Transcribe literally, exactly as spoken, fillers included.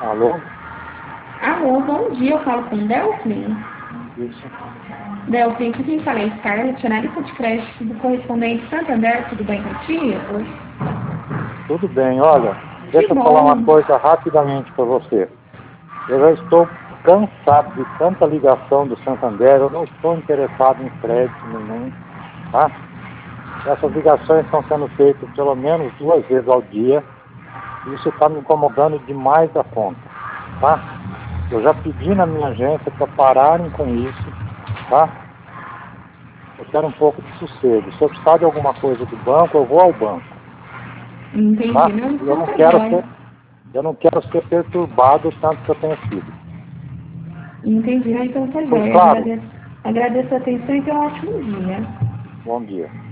Alô? Alô, bom dia, eu falo com o Delfim. Isso. Delfim, aqui quem fala é Scarlett, analista de crédito do correspondente Santander, tudo bem contigo? Tudo bem, olha, Que deixa eu falar uma bom. coisa rapidamente para você. Eu já estou cansado de tanta ligação do Santander, eu não estou interessado em crédito nenhum, tá? Essas ligações estão sendo feitas pelo menos duas vezes ao dia, e isso está me incomodando demais da conta, tá? Eu já pedi na minha agência para pararem com isso, tá? Eu quero um pouco de sossego. Se eu precisar de alguma coisa do banco, eu vou ao banco, Entendi, tá? não, Eu então não tá quero jóia. ser, eu não quero ser perturbado tanto que eu tenho sido. Entendi, não, então tá Foi jóia. claro? Agradeço, agradeço a atenção e tenha um ótimo dia. Bom dia.